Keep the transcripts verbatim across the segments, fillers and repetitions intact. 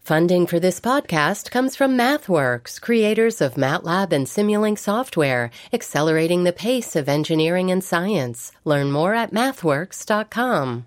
Funding for this podcast comes from MathWorks, creators of MATLAB and Simulink software, accelerating the pace of engineering and science. Learn more at mathworks dot com.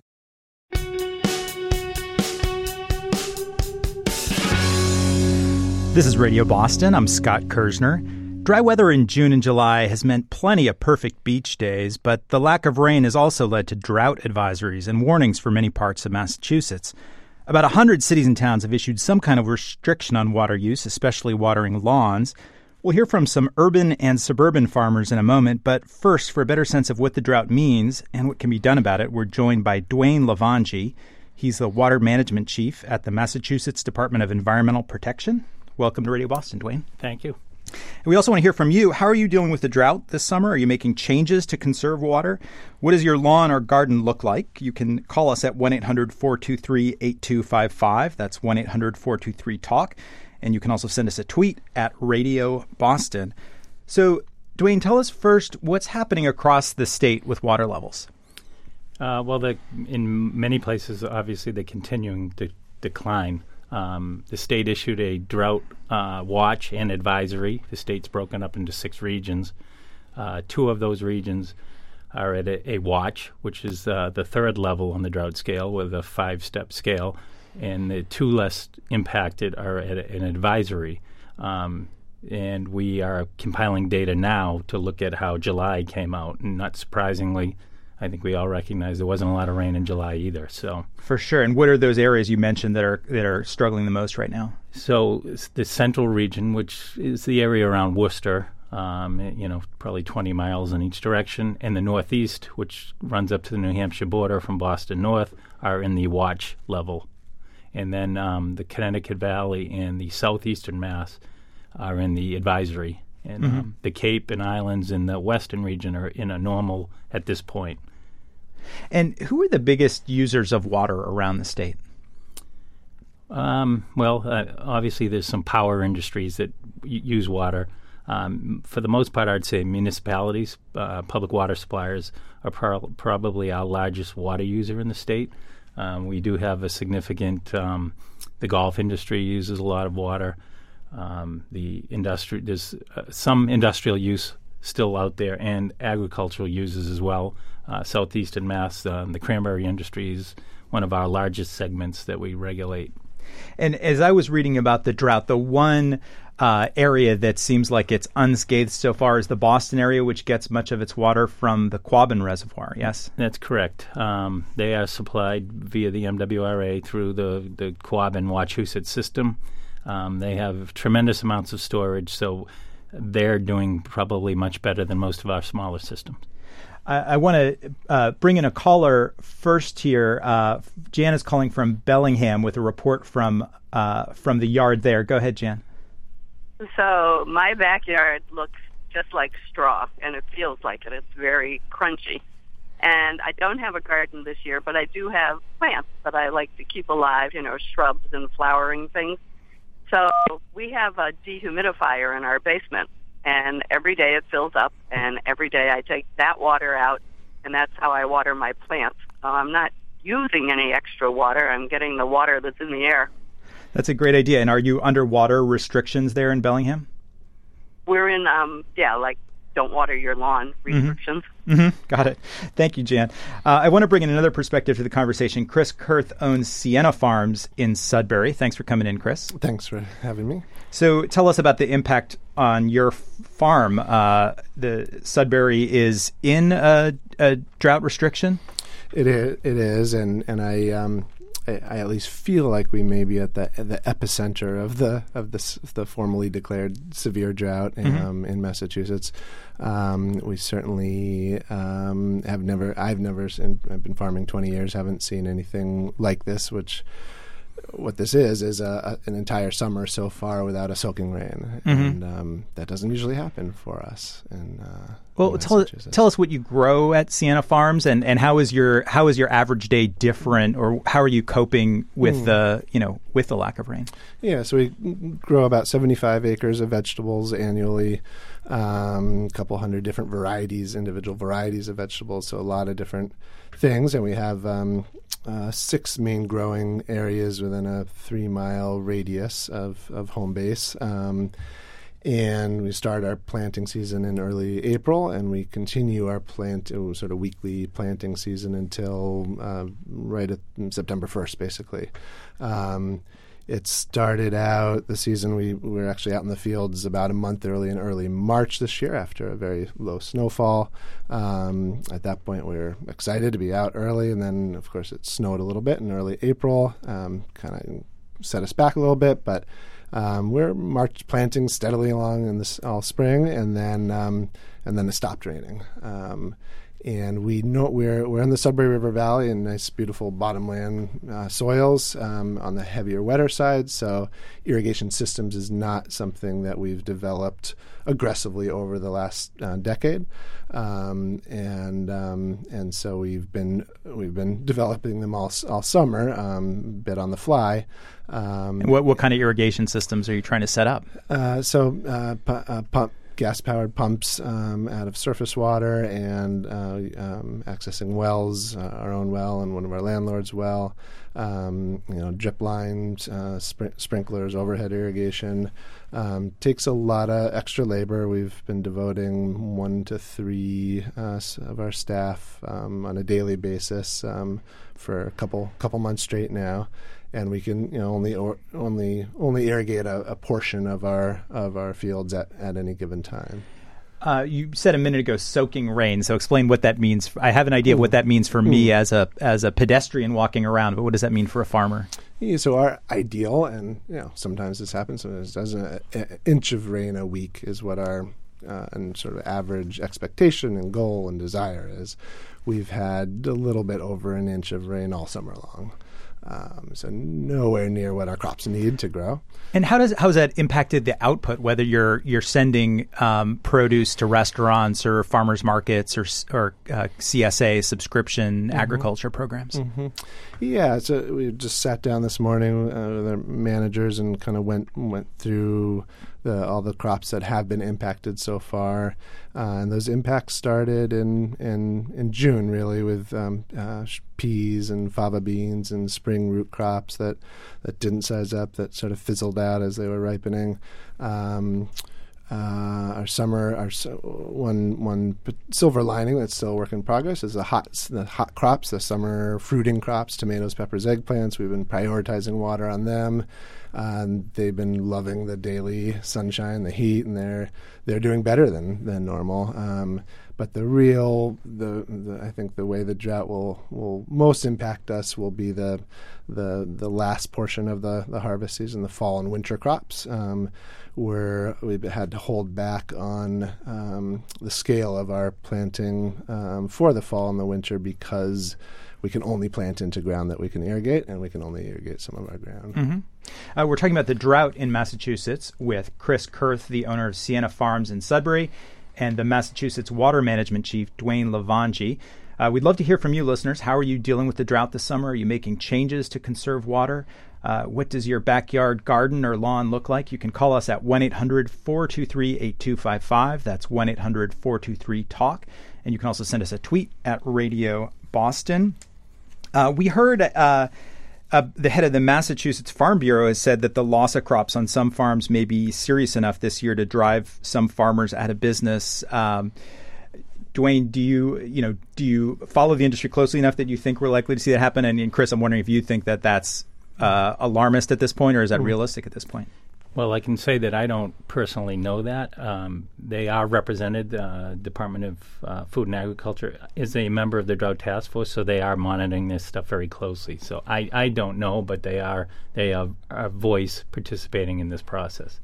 This is Radio Boston. I'm Scott Kirsner. Dry weather in June and July has meant plenty of perfect beach days, but the lack of rain has also led to drought advisories and warnings for many parts of Massachusetts. About one hundred cities and towns have issued some kind of restriction on water use, especially watering lawns. We'll hear from some urban and suburban farmers in a moment, but first, for a better sense of what the drought means and what can be done about it, we're joined by Duane Lavangi. He's the Water Management Chief at the Massachusetts Department of Environmental Protection. Welcome to Radio Boston, Duane. Thank you. And we also want to hear from you. How are you dealing with the drought this summer? Are you making changes to conserve water? What does your lawn or garden look like? You can call us at one eight hundred four two three eight two five five. That's one eight hundred four two three talk. And you can also send us a tweet at Radio Boston. So, Duane, tell us first what's happening across the state with water levels. Uh, well, the, in many places, obviously, they're continuing to decline. Um, the state issued a drought uh, watch and advisory. The state's broken up into six regions. Uh, two of those regions are at a, a watch, which is uh, the third level on the drought scale with a five-step scale. And the two less impacted are at a, an advisory. Um, and we are compiling data now to look at how July came out. And not surprisingly, I think we all recognize there wasn't a lot of rain in July either. So for sure. And what are those areas you mentioned that are that are struggling the most right now? So the central region, which is the area around Worcester, um, you know, probably twenty miles in each direction, and the northeast, which runs up to the New Hampshire border from Boston north, are in the watch level. And then um, the Connecticut Valley and the southeastern Mass are in the advisory. And mm-hmm. um, the Cape and Islands in the western region are in a normal at this point. And who are the biggest users of water around the state? Um, well, uh, obviously there's some power industries that y- use water. Um, for the most part, I'd say municipalities, uh, public water suppliers are pro- probably our largest water user in the state. Um, we do have a significant, um, the golf industry uses a lot of water. Um, the industry, there's uh, some industrial use still out there and agricultural uses as well. Uh, Southeastern Mass, um, the cranberry industry is one of our largest segments that we regulate. And as I was reading about the drought, the one uh, area that seems like it's unscathed so far is the Boston area, which gets much of its water from the Quabbin Reservoir, yes? That's correct. Um, they are supplied via the M W R A through the, the Quabbin-Wachusett system. Um, they have tremendous amounts of storage, so they're doing probably much better than most of our smaller systems. I, I want to uh, bring in a caller first here. Uh, Jan is calling from Bellingham with a report from uh, from the yard there. Go ahead, Jan. So my backyard looks just like straw, and it feels like it. It's very crunchy. And I don't have a garden this year, but I do have plants that I like to keep alive, you know, shrubs and flowering things. So we have a dehumidifier in our basement, and every day it fills up, and every day I take that water out, and that's how I water my plants. So I'm not using any extra water. I'm getting the water that's in the air. That's a great idea. And are you under water restrictions there in Bellingham? We're in, um, yeah, like don't water your lawn restrictions. Mm-hmm. Mm-hmm. Got it. Thank you, Jan. Uh, I want to bring in another perspective to the conversation. Chris Kurth owns Sienna Farms in Sudbury. Thanks for coming in, Chris. Thanks for having me. So tell us about the impact on your f- farm. Uh, the Sudbury is in a, a drought restriction? It is, it is, and and I um I, I at least feel like we may be at the at the epicenter of the of the the formally declared severe drought in, mm-hmm. um, in Massachusetts. Um, we certainly um, have never. I've never. In, I've been farming twenty years. Haven't seen anything like this. Which what this is is a, a, an entire summer so far without a soaking rain, mm-hmm. and um, that doesn't usually happen for us. And uh, well, tell tell us what you grow at Sienna Farms, and, and how is your how is your average day different, or how are you coping with mm. the you know with the lack of rain? Yeah, so we grow about seventy-five acres of vegetables annually. Um, a couple hundred different varieties, individual varieties of vegetables, so a lot of different things. And we have um, uh, six main growing areas within a three-mile radius of, of home base. Um, And we start our planting season in early April, and we continue our plant uh, sort of weekly planting season until uh, right at September first, basically. Um, it started out the season. We, we were actually out in the fields about a month early in early March this year after a very low snowfall. Um, at that point, we were excited to be out early, and then, of course, it snowed a little bit in early April, um, kind of set us back a little bit, but Um, we're March planting steadily along in this all spring, and then um, and then it stopped raining. Um, and we know we're we're in the Sudbury River Valley in nice, beautiful bottomland uh, soils um, on the heavier, wetter side. So irrigation systems is not something that we've developed aggressively over the last uh, decade, um, and um, and so we've been we've been developing them all all summer, um, bit on the fly. Um, what what kind of irrigation systems are you trying to set up? Uh, so uh, pu- uh, pump gas-powered pumps um, out of surface water, and uh, um, accessing wells, uh, our own well and one of our landlords' well. Um, you know, drip lines, uh, spr- sprinklers, overhead irrigation. Um, takes a lot of extra labor. We've been devoting one to three uh, of our staff um, on a daily basis um, for a couple couple months straight now. And we can, you know, only or, only only irrigate a, a portion of our of our fields at, at any given time. Uh, you said a minute ago, soaking rain. So explain what that means. I have an idea of what that means for me as a as a pedestrian walking around, but what does that mean for a farmer? Yeah, so our ideal, and you know, sometimes this happens. Sometimes it doesn't. An inch of rain a week is what our uh, and sort of average expectation and goal and desire is. We've had a little bit over an inch of rain all summer long. Um, so nowhere near what our crops need to grow. And how does how has that impacted the output? Whether you're you're sending um, produce to restaurants or farmers markets or or uh, C S A subscription mm-hmm. agriculture programs? Mm-hmm. Yeah, so we just sat down this morning uh, with our managers and kind of went went through the, all the crops that have been impacted so far, uh, and those impacts started in in, in June, really, with um, uh, peas and fava beans and spring root crops that, that didn't size up, that sort of fizzled out as they were ripening. Um, Uh, our summer, our one one silver lining that's still a work in progress is the hot the hot crops, the summer fruiting crops, tomatoes, peppers, eggplants. We've been prioritizing water on them. Um, they've been loving the daily sunshine, the heat, and they're they're doing better than than normal. Um, but the real, the, the I think the way the drought will, will most impact us will be the the the last portion of the, the harvest season, the fall and winter crops. Um, where we've had to hold back on um, the scale of our planting um, for the fall and the winter because we can only plant into ground that we can irrigate, and we can only irrigate some of our ground. Mm-hmm. Uh, we're talking about the drought in Massachusetts with Chris Kurth, the owner of Sienna Farms in Sudbury, and the Massachusetts Water Management Chief, Dwayne Lavangi. Uh, we'd love to hear from you, listeners. How are you dealing with the drought this summer? Are you making changes to conserve water? Uh, what does your backyard garden or lawn look like? You can call us at one eight hundred four two three eight two five five. That's one eight hundred four two three talk. And you can also send us a tweet at Radio Boston. Uh, we heard uh, uh, the head of the Massachusetts Farm Bureau has said that the loss of crops on some farms may be serious enough this year to drive some farmers out of business. Um, Dwayne, do you you know do you follow the industry closely enough that you think we're likely to see that happen? And, and Chris, I'm wondering if you think that that's uh, alarmist at this point, or is that realistic at this point? Well, I can say that I don't personally know that. Um, they are represented. Uh, Department of uh, Food and Agriculture is a member of the Drought Task Force, so they are monitoring this stuff very closely. So I, I don't know, but they are they are a voice participating in this process.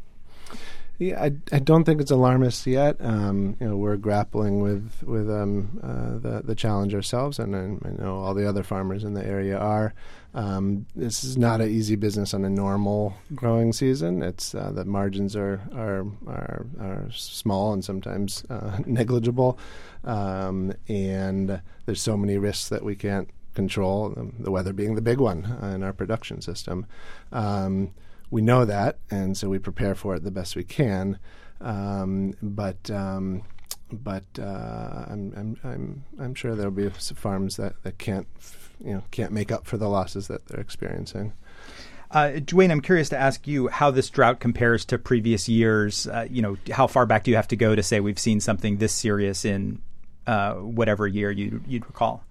Yeah, I, I don't think it's alarmist yet. Um, you know, we're grappling with with um, uh, the the challenge ourselves, and I, I know all the other farmers in the area are. Um, this is not an easy business on a normal growing season. It's uh, the margins are are are, are small and sometimes uh, negligible, um, and there's so many risks that we can't control. Um, the weather being the big one uh, in our production system. Um, We know that, and so we prepare for it the best we can. Um, but um, but uh, I'm I'm I'm I'm sure there'll be some farms that, that can't you know can't make up for the losses that they're experiencing. Uh, Dwayne, I'm curious to ask you how this drought compares to previous years. Uh, you know, how far back do you have to go to say we've seen something this serious in uh, whatever year you, you'd recall?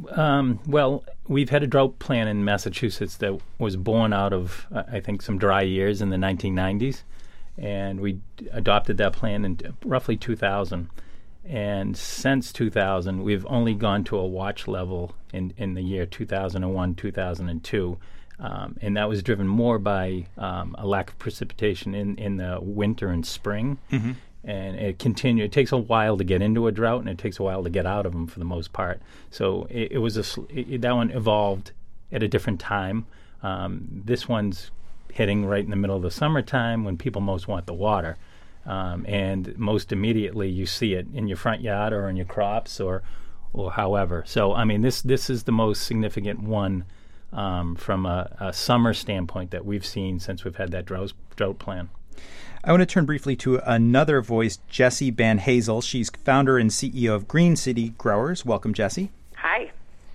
Um, well, we've had a drought plan in Massachusetts that was born out of, uh, I think, some dry years in the nineteen nineties. And we d- adopted that plan in t- roughly two thousand. And since two thousand, we've only gone to a watch level in, in the year two thousand one, two thousand two. Um, and that was driven more by um, a lack of precipitation in, in the winter and spring. Mm-hmm. And it continue. It takes a while to get into a drought, and it takes a while to get out of them for the most part. So it, it was a sl- it, that one evolved at a different time. Um, this one's hitting right in the middle of the summertime when people most want the water, um, and most immediately you see it in your front yard or in your crops or or however. So I mean, this this is the most significant one um, from a, a summer standpoint that we've seen since we've had that drought drought plan. I want to turn briefly to another voice, Jessie Van Hazel. She's founder and C E O of Green City Growers. Welcome, Jessie. Hi.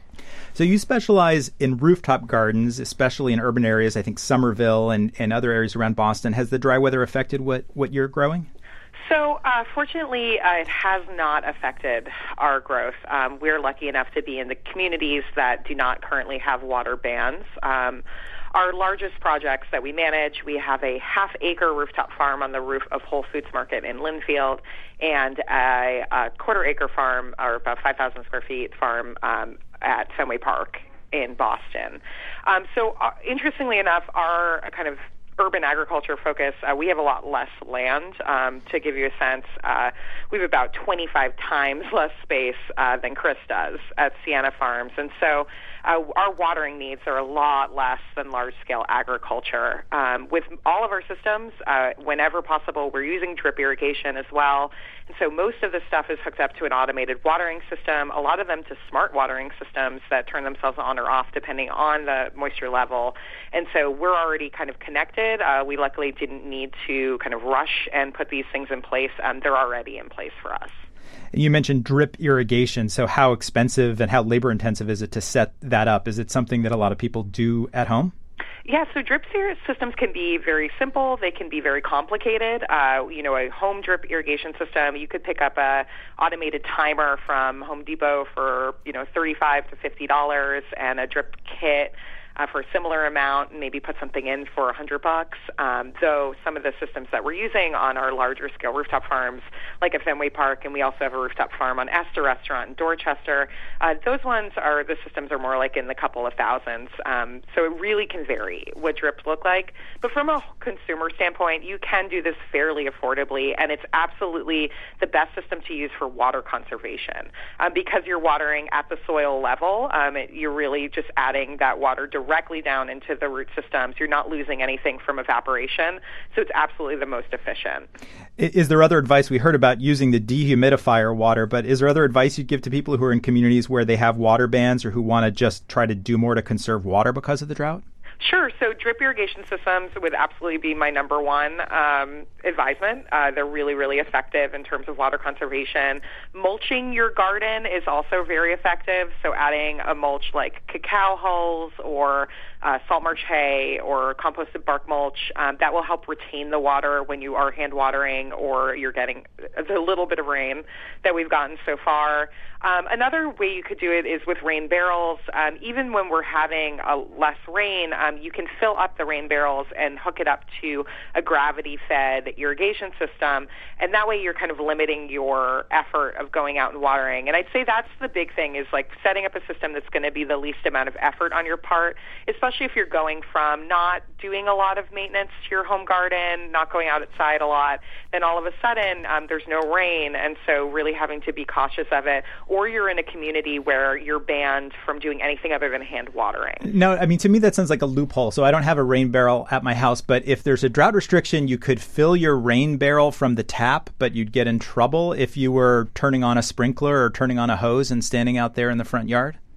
So you specialize in rooftop gardens, especially in urban areas, I think Somerville and, and other areas around Boston. Has the dry weather affected what, what you're growing? So uh, fortunately, uh, it has not affected our growth. Um, we're lucky enough to be in the communities that do not currently have water bans. Um, Our largest projects that we manage, we have a half-acre rooftop farm on the roof of Whole Foods Market in Linfield and a, a quarter-acre farm, or about five thousand square feet farm um, at Fenway Park in Boston. Um, so uh, interestingly enough, our kind of urban agriculture focus, uh, we have a lot less land. Um, to give you a sense, uh, we have about twenty-five times less space uh, than Chris does at Sienna Farms. And so uh, our watering needs are a lot less than large-scale agriculture. Um, with all of our systems, uh, whenever possible, we're using drip irrigation as well. And so most of the stuff is hooked up to an automated watering system, a lot of them to smart watering systems that turn themselves on or off depending on the moisture level. And so we're already kind of connected. Uh, we luckily didn't need to kind of rush and put these things in place. Um, they're already in place for us. You mentioned drip irrigation. So how expensive and how labor intensive is it to set that up? Is it something that a lot of people do at home? Yeah, so drip systems can be very simple. They can be very complicated. Uh, you know, a home drip irrigation system, you could pick up a automated timer from Home Depot for, you know, thirty-five to fifty dollars and a drip kit Uh, for a similar amount, and maybe put something in for a hundred bucks. Um, though some of the systems that we're using on our larger scale rooftop farms, like at Fenway Park, and we also have a rooftop farm on Astor Restaurant in Dorchester, uh, those ones are the systems are more like in the couple of thousands. Um, so it really can vary what drips look like. But from a consumer standpoint, you can do this fairly affordably, and it's absolutely the best system to use for water conservation um, because you're watering at the soil level. Um, it, you're really just adding that water directly directly down into the root systems. You're not losing anything from evaporation, so it's absolutely the most efficient. Is there other advice? We heard about using the dehumidifier water, but is there other advice you'd give to people who are in communities where they have water bans or who want to just try to do more to conserve water because of the drought? Sure. So drip irrigation systems would absolutely be my number one um, advisement. Uh, they're really, really effective in terms of water conservation. Mulching your garden is also very effective. So adding a mulch like cacao hulls or uh, salt marsh hay or composted bark mulch, um, that will help retain the water when you are hand watering or you're getting the little bit of rain that we've gotten so far. Um, another way you could do it is with rain barrels. Um, even when we're having a less rain, um, you can fill up the rain barrels and hook it up to a gravity-fed irrigation system, and that way you're kind of limiting your effort of going out and watering. And I'd say that's the big thing is like setting up a system that's going to be the least amount of effort on your part, especially if you're going from not doing a lot of maintenance to your home garden, not going outside a lot, then all of a sudden um, there's no rain, and so really having to be cautious of it. Or you're in a community where you're banned from doing anything other than hand watering. No, I mean, to me, that sounds like a loophole. So I don't have a rain barrel at my house, but if there's a drought restriction, you could fill your rain barrel from the tap, but you'd get in trouble if you were turning on a sprinkler or turning on a hose and standing out there in the front yard?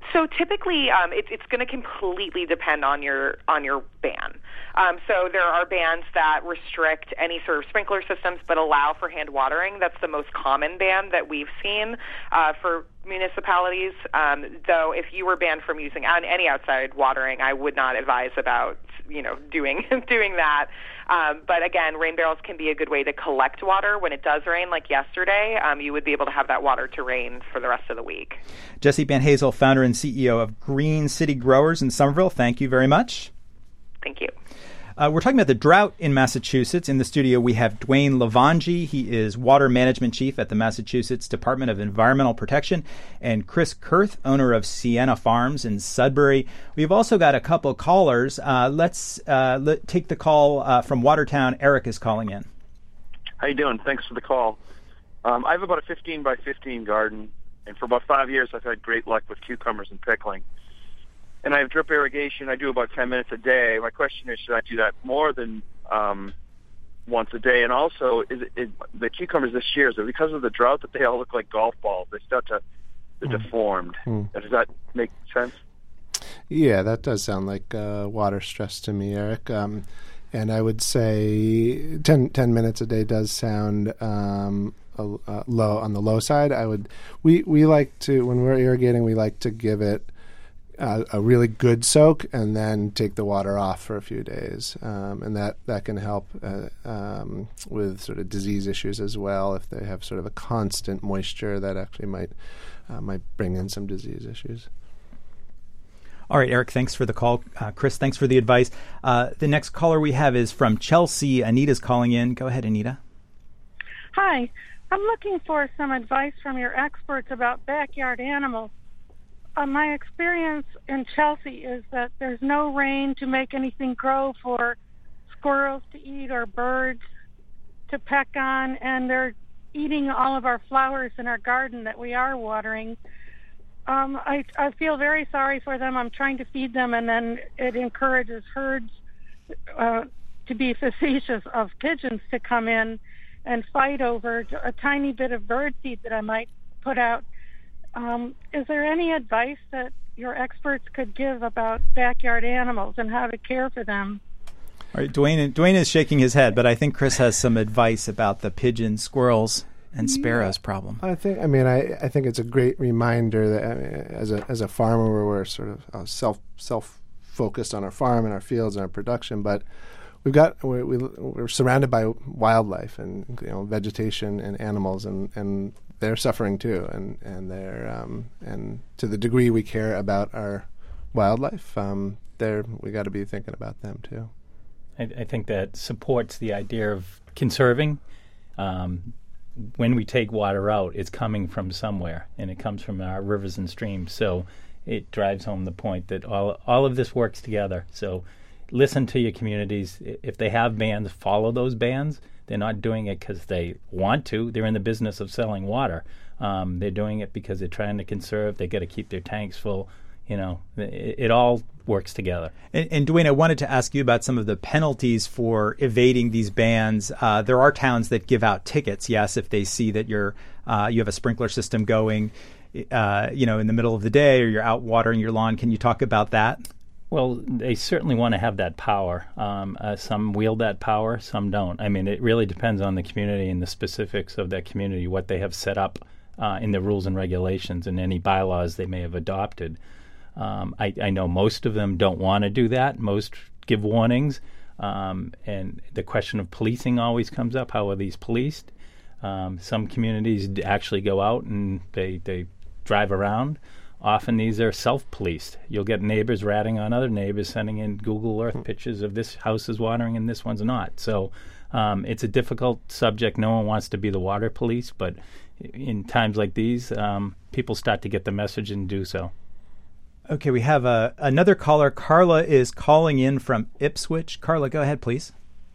So typically, um, it, it's going to completely depend on your on your ban. Um, so there are bans that restrict any sort of sprinkler systems but allow for hand watering. That's the most common ban that we've seen uh, for municipalities. Um, though, if you were banned from using any outside watering, I would not advise about you know doing doing that. Um, but again, rain barrels can be a good way to collect water when it does rain, like yesterday. Um, you would be able to have that water to rain for the rest of the week. Jessie Van Hazel, founder and C E O of Green City Growers in Somerville. Thank you very much. Thank you. Uh, we're talking about the drought in Massachusetts. In the studio, we have Dwayne Lavangi. He is Water Management Chief at the Massachusetts Department of Environmental Protection, and Chris Kurth, owner of Sienna Farms in Sudbury. We've also got a couple callers. Uh, let's uh, let, take the call uh, from Watertown. Eric is calling in. How you doing? Thanks for the call. Um, I have about a fifteen by fifteen garden, and for about five years I've had great luck with cucumbers and pickling. And I have drip irrigation. I do about ten minutes a day. My question is, should I do that more than um, once a day? And also, is it, is, the cucumbers this year, is it because of the drought that they all look like golf balls? They start to they're mm. deformed. Mm. Does that make sense? Yeah, that does sound like uh, water stress to me, Eric. Um, and I would say ten, ten minutes a day does sound um, a, uh, low on the low side. I would we we like to when we're irrigating, we like to give it Uh, a really good soak and then take the water off for a few days. Um, and that, that can help uh, um, with sort of disease issues as well. If they have sort of a constant moisture, that actually might uh, might bring in some disease issues. All right, Eric, thanks for the call. Uh, Chris, thanks for the advice. Uh, the next caller we have is from Chelsea. Anita's calling in. Go ahead, Anita. Hi. I'm looking for some advice from your experts about backyard animals. Uh, my experience in Chelsea is that there's no rain to make anything grow for squirrels to eat or birds to peck on, and they're eating all of our flowers in our garden that we are watering. Um, I, I feel very sorry for them. I'm trying to feed them, and then it encourages herds uh, to be facetious of pigeons to come in and fight over a tiny bit of bird seed that I might put out. Um, is there any advice that your experts could give about backyard animals and how to care for them? All right, Dwayne, Dwayne is shaking his head, but I think Chris has some advice about the pigeons, squirrels, and sparrows yeah, problem. I think, I mean, I, I think it's a great reminder that uh, as a as a farmer, where we're sort of uh, self self focused on our farm and our fields and our production, but we've got we're, we, we're surrounded by wildlife and you know vegetation and animals, and, and they're suffering too, and and they're um, and to the degree we care about our wildlife, um, there we got to be thinking about them too. I, I think that supports the idea of conserving. Um, when we take water out, it's coming from somewhere, and it comes from our rivers and streams. So it drives home the point that all all of this works together. So listen to your communities. If they have bans, follow those bans. They're not doing it because they want to. They're in the business of selling water. Um, they're doing it because they're trying to conserve. They got to keep their tanks full. You know, it, it all works together. And, and Dwayne, I wanted to ask you about some of the penalties for evading these bans. Uh, there are towns that give out tickets, yes, if they see that you're uh, you have a sprinkler system going, uh, you know, in the middle of the day, or you're out watering your lawn. Can you talk about that? Well, they certainly want to have that power. Um, uh, some wield that power, some don't. I mean, it really depends on the community and the specifics of that community, what they have set up uh, in the rules and regulations and any bylaws they may have adopted. Um, I, I know most of them don't want to do that. Most give warnings. Um, and the question of policing always comes up. How are these policed? Um, some communities d- actually go out and they, they drive around. Often these are self-policed. You'll get neighbors ratting on other neighbors, sending in Google Earth pictures of this house is watering and this one's not. So um, it's a difficult subject. No one wants to be the water police, but in times like these, um, people start to get the message and do so. Okay, we have a, another caller. Carla is calling in from Ipswich. Carla, go ahead, please.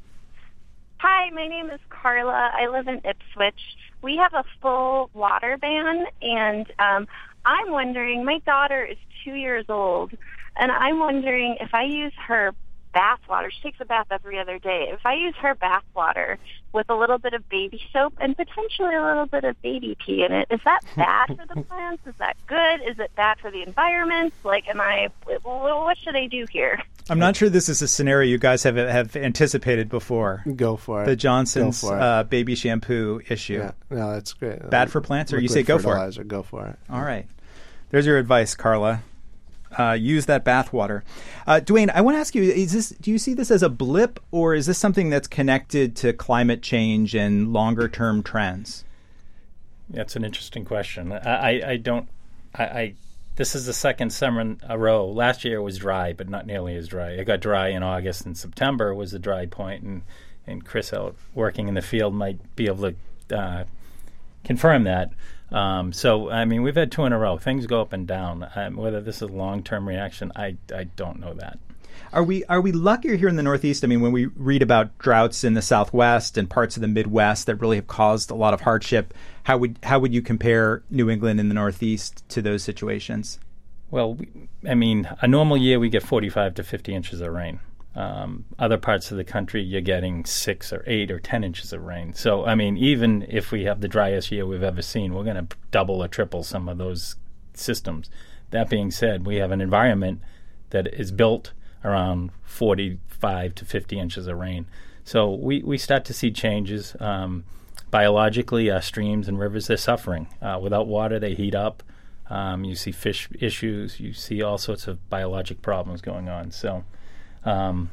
Hi, my name is Carla. I live in Ipswich. We have a full water ban, and um, I'm wondering, my daughter is two years old, and I'm wondering if I use her bath water. She takes a bath every other day. If I use her bath water with a little bit of baby soap and potentially a little bit of baby pee in it, is that bad for the plants? Is that good? Is it bad for the environment? Like, am I, what should I do here? I'm not sure this is a scenario you guys have have anticipated before. Go for it. The Johnson's Go for it. Uh, baby shampoo issue. Yeah, no, that's great. Bad for plants, or Liquid you say go for fertilizer, it? Go for it. All right. There's your advice, Carla. Uh, use that bath water. Uh, Dwayne, I want to ask you, is this, do you see this as a blip, or is this something that's connected to climate change and longer-term trends? That's an interesting question. I, I, I don't... I, I This is the second summer in a row. Last year it was dry, but not nearly as dry. It got dry in August, and September was the dry point, and, and Chris out working in the field might be able to uh, confirm that. Um, so, I mean, we've had two in a row. Things go up and down. Um, whether this is a long-term reaction, I, I don't know that. Are we are we luckier here in the Northeast? I mean, when we read about droughts in the Southwest and parts of the Midwest that really have caused a lot of hardship, how would how would you compare New England and the Northeast to those situations? Well, we, I mean, a normal year we get forty-five to fifty inches of rain. Um, other parts of the country, you're getting six or eight or ten inches of rain. So, I mean, even if we have the driest year we've ever seen, we're going to double or triple some of those systems. That being said, we have an environment that is built around forty-five to fifty inches of rain. So we, we start to see changes. Um, biologically, our streams and rivers, they're suffering. Uh, without water, they heat up. Um, you see fish issues. You see all sorts of biologic problems going on. So... Um,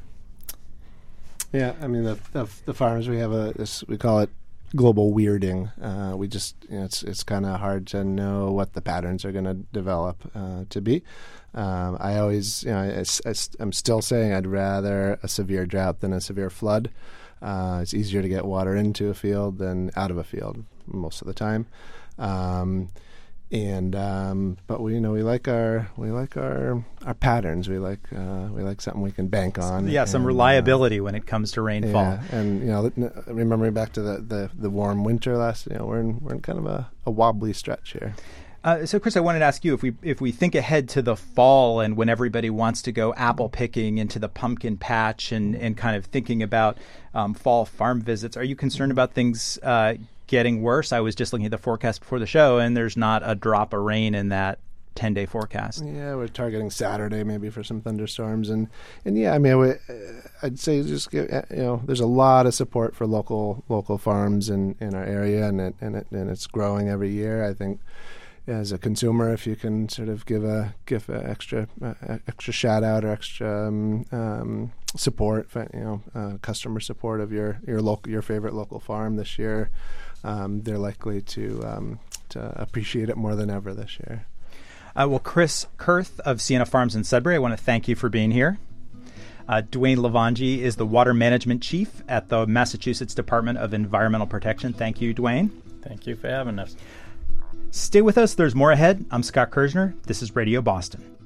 yeah, I mean the, the the farms we have a this, we call it global weirding. Uh, we just you know, it's it's kind of hard to know what the patterns are going to develop uh, to be. Um, I always you know I, I, I'm still saying I'd rather a severe drought than a severe flood. Uh, it's easier to get water into a field than out of a field most of the time. Um, And um, but we you know we like our we like our our patterns. We like uh, we like something we can bank on. Yeah, some and, reliability uh, when it comes to rainfall. Yeah, and you know, remembering back to the, the, the warm winter last, you know, we're in we're in kind of a, a wobbly stretch here. Uh, so, Chris, I wanted to ask you if we if we think ahead to the fall and when everybody wants to go apple picking into the pumpkin patch and, and kind of thinking about um, fall farm visits, are you concerned about things uh, getting worse? I was just looking at the forecast before the show, and there's not a drop of rain in that ten-day forecast. Yeah, we're targeting Saturday maybe for some thunderstorms, and, and yeah, I mean, I would, I'd say just get, you know, there's a lot of support for local local farms in, in our area, and it, and it, and it's growing every year. I think as a consumer, if you can sort of give a give a extra uh, extra shout out or extra um, um, support, for, you know, uh, customer support of your your local your favorite local farm this year. Um, they're likely to um, to appreciate it more than ever this year. Uh, well, Chris Kurth of Sienna Farms in Sudbury, I want to thank you for being here. Uh, Dwayne Lavangi is the Water Management Chief at the Massachusetts Department of Environmental Protection. Thank you, Dwayne. Thank you for having us. Stay with us. There's more ahead. I'm Scott Kirzner. This is Radio Boston.